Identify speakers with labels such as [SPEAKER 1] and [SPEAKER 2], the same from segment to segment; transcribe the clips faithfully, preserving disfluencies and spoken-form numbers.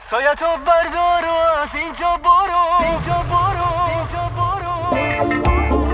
[SPEAKER 1] سایتو بردار و از اینجا برو، اینجا برو، اینجا برو.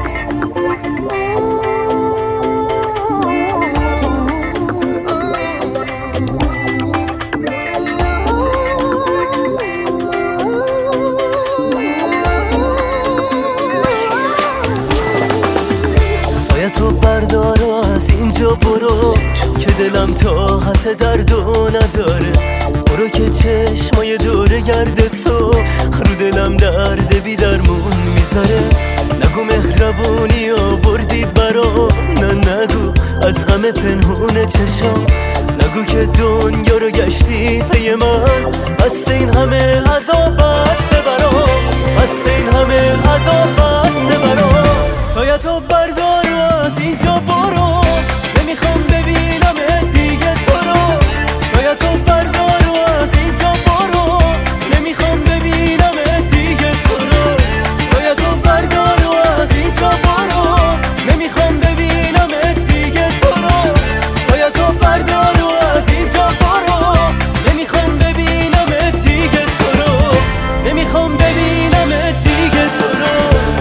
[SPEAKER 1] سایتو بردار و از اینجا برو که دلم طاقت دردو نداره. برو که چشمای دوره گرد تو رو دلم درد بی درمون میذاره. نگو مهربونی آوردی برام، نه نگو از غم پنهون چشام. نگو که دنیا رو گشتی پی من، بس این همه عذاب بسه برام، بس این همه عذاب بسه برام. سایتو بردار و از اینجا برو، نمیخوام ببینم دیگه تو رو. سایتو بردار و از اینجا برو، نمیخوام ببینم دیگه تو رو. سایتو بردار و از اینجا برو، نمیخوام ببینم دیگه تو رو. سایتو بردار و از اینجا برو، نمیخوام ببینم دیگه تو رو. نمیخوام ببینم دیگه تو رو.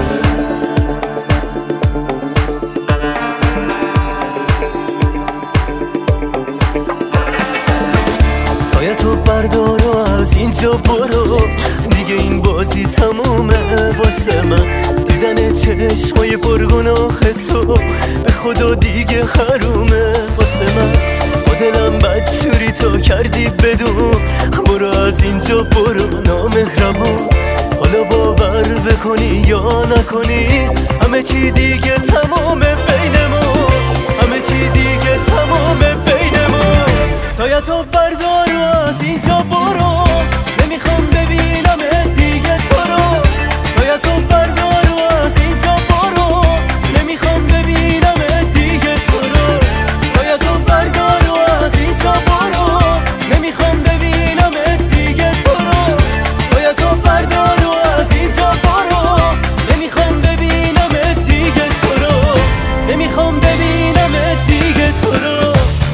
[SPEAKER 1] سایتو بردار و از اینجا برو، دیگه این بازی تمومه واسه من. دیدن چشمای پرگناه تو به خدا دیگه حرومه واسه من. با دلم بدجوری تو کردی بدون، برو از اینجا برو نامهربون. حالا باور بکنی یا نکنی، همه چی دیگه تمومه بینمون، همه چی دیگه تمومه بینمون. سایتو بردار و از اینجا برو، نمیخوام ببینم دیگه تو رو. سایتو بردار و از اینجا برو، نمیخوام ببینم دیگه تو رو. سایتو بردار و از اینجا برو، نمیخوام ببینم دیگه تو رو. سایتو بردار و از اینجا برو، نمیخوام ببینم دیگه تو رو. نمیخوام ببینم دیگه تو رو.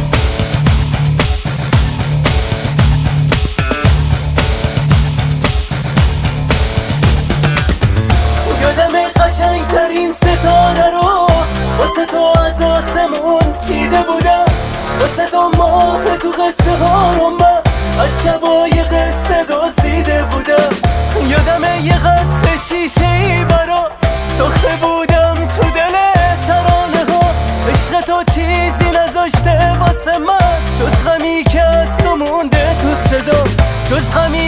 [SPEAKER 1] قشنگترین ستاره رو واسه تو از آسمون چیده بودم، واسه تو ماه تو قصه ها رو من از شبای قصه دزدیده بودم. یادم یه قصه شیشه ای برات ساخته بودم تو دل ترانه ها. عشق تو چیزی نذاشته واسه من، جز غمی که از تو مونده تو صدا، جز غمی